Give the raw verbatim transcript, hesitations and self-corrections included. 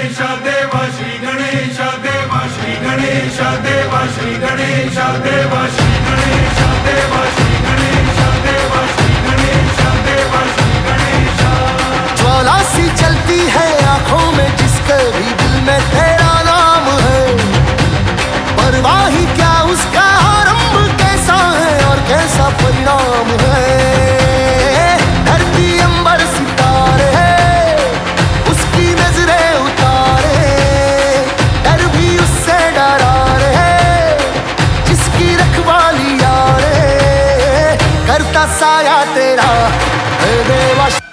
गणेश देवा श्री गणेश देवा श्री गणेश देवा श्री गणेश देवा श्री गणेश देवा श्री गणेश देवा श्री गणेश देवा श्री गणेश। ज्वाला सी चलती है आंखों में जिसके भी दिल में तेरा नाम है, परवाह ही क्या उसका आरंभ कैसा है और कैसा परिणाम है। धरती अंबर सितारे उसकी नजरें उतारे, डर भी उससे डरा रे जिसकी रखवाली यारे, करता साया तेरा है देवा।